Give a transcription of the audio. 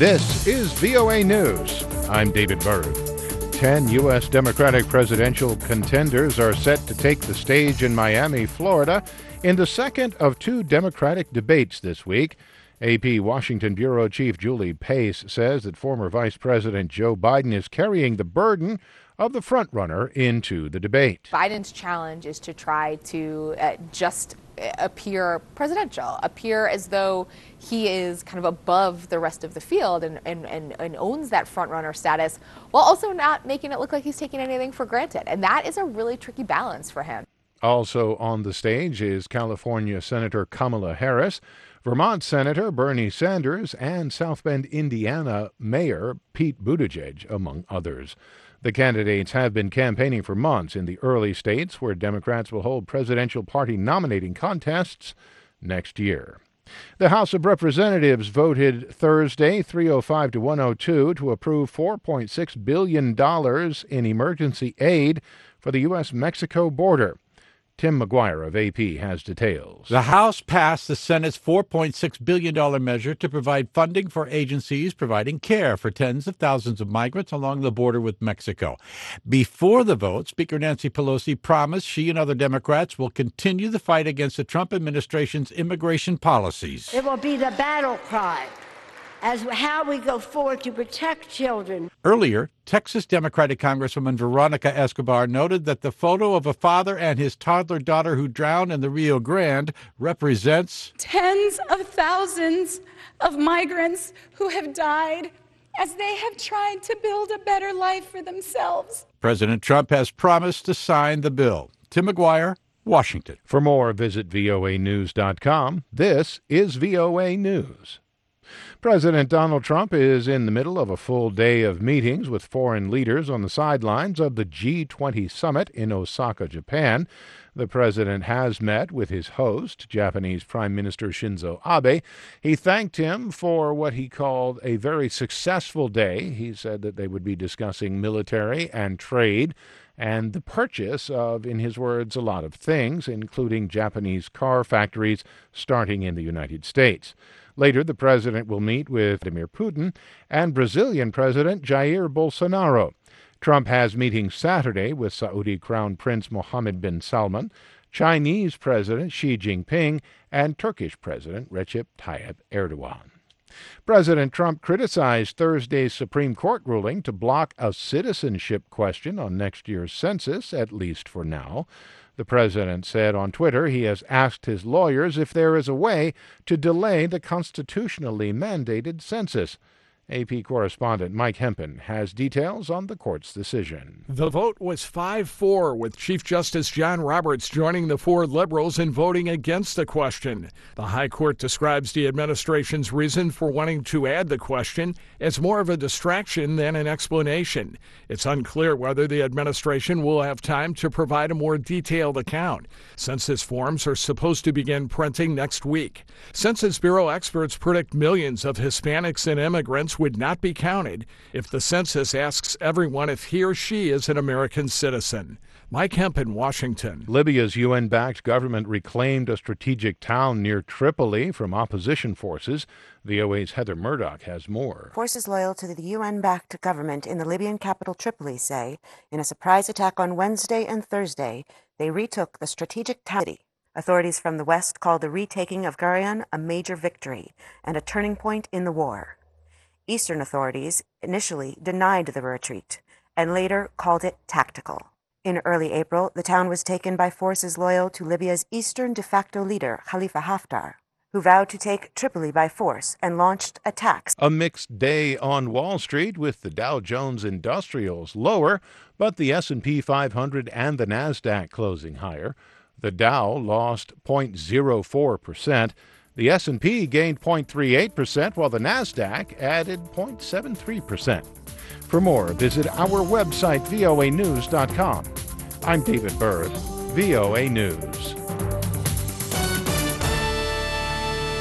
This is VOA News. I'm David Byrd. 10 U.S. Democratic presidential contenders are set to take the stage in Miami, Florida, in the second of two Democratic debates this week. AP Washington Bureau Chief Julie Pace says that former Vice President Joe Biden is carrying the burden of the frontrunner into the debate. Biden's challenge is to try to just appear presidential, appear as though he is kind of above the rest of the field and owns that frontrunner status, while also not making it look like he's taking anything for granted. And that is a really tricky balance for him. Also on the stage is California Senator Kamala Harris, Vermont Senator Bernie Sanders, and South Bend, Indiana Mayor Pete Buttigieg, among others. The candidates have been campaigning for months in the early states where Democrats will hold presidential party nominating contests next year. The House of Representatives voted Thursday 305 to 102 to approve $4.6 billion in emergency aid for the U.S.-Mexico border. Tim McGuire of AP has details. The House passed the Senate's $4.6 billion measure to provide funding for agencies providing care for tens of thousands of migrants along the border with Mexico. Before the vote, Speaker Nancy Pelosi promised she and other Democrats will continue the fight against the Trump administration's immigration policies. It will be the battle cry as how we go forward to protect children. Earlier, Texas Democratic Congresswoman Veronica Escobar noted that the photo of a father and his toddler daughter who drowned in the Rio Grande represents tens of thousands of migrants who have died as they have tried to build a better life for themselves. President Trump has promised to sign the bill. Tim McGuire, Washington. For more, visit voanews.com. This is VOA News. President Donald Trump is in the middle of a full day of meetings with foreign leaders on the sidelines of the G20 summit in Osaka, Japan. The president has met with his host, Japanese Prime Minister Shinzo Abe. He thanked him for what he called a very successful day. He said that they would be discussing military and trade and the purchase of, in his words, a lot of things, including Japanese car factories starting in the United States. Later, the president will meet with Vladimir Putin and Brazilian President Jair Bolsonaro. Trump has meetings Saturday with Saudi Crown Prince Mohammed bin Salman, Chinese President Xi Jinping, and Turkish President Recep Tayyip Erdogan. President Trump criticized Thursday's Supreme Court ruling to block a citizenship question on next year's census, at least for now. The president said on Twitter he has asked his lawyers if there is a way to delay the constitutionally mandated census. AP correspondent Mike Hempen has details on the court's decision. The vote was 5-4, with Chief Justice John Roberts joining the four liberals in voting against the question. The High Court describes the administration's reason for wanting to add the question as more of a distraction than an explanation. It's unclear whether the administration will have time to provide a more detailed account. Census forms are supposed to begin printing next week. Census Bureau experts predict millions of Hispanics and immigrants would not be counted if the census asks everyone if he or she is an American citizen. Mike Hempen, Washington. Libya's UN-backed government reclaimed a strategic town near Tripoli from opposition forces. VOA's Heather Murdoch has more. Forces loyal to the UN-backed government in the Libyan capital Tripoli say, in a surprise attack on Wednesday and Thursday, they retook the strategic town. Authorities from the West call the retaking of Garion a major victory and a turning point in the war. Eastern authorities initially denied the retreat and later called it tactical. In early April, the town was taken by forces loyal to Libya's eastern de facto leader, Khalifa Haftar, who vowed to take Tripoli by force and launched attacks. A mixed day on Wall Street with the Dow Jones Industrials lower, but the S&P 500 and the NASDAQ closing higher. The Dow lost 0.04%. The S&P gained 0.38%, while the NASDAQ added 0.73%. For more, visit our website, voanews.com. I'm David Byrd, VOA News.